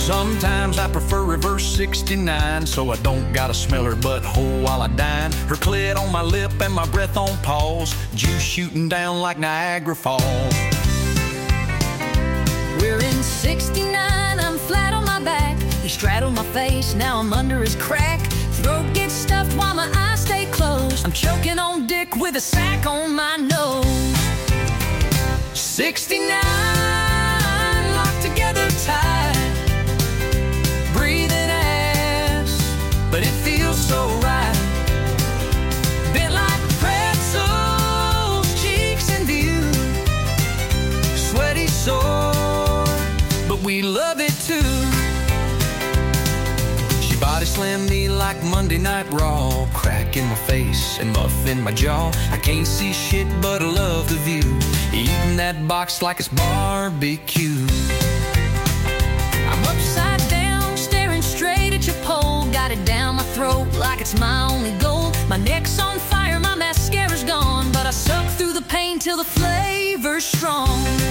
Sometimes I prefer reverse 69, so I don't gotta smell her butthole while I dine. Her clit on my lip and my breath on pause, juice shooting down like Niagara Falls. We're in 69, I'm flat on my back. He straddled my face, now I'm under his crack. Throat gets stuffed while my eyes stay closed. I'm choking on dick with a sack on my nose. 69, locked together tight, breathing ass, but it feels so right. Bent like pretzels, cheeks in view, sweaty sore, but we love it too. She body slammed me like Monday Night Raw, crack in my face and muff in my jaw. I can't see shit but I love the view, eating that box like it's barbecue. I'm upside down, staring straight at your pole, got it down my throat like it's my only goal. My neck's on fire, my mascara's gone, but I suck through the pain till the flavor's strong.